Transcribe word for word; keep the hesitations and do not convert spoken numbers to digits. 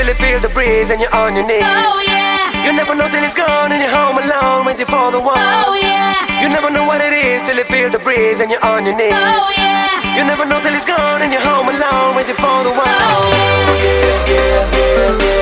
till you feel the breeze and you're on your knees. Oh yeah. You never know till it's gone and you're home alone waiting for the one. Oh yeah. You never know what it is till you feel the breeze and you're on your knees. Oh yeah. You never know till it's gone and you're home alone waiting for the one. Oh yeah. Yeah, yeah, yeah, yeah.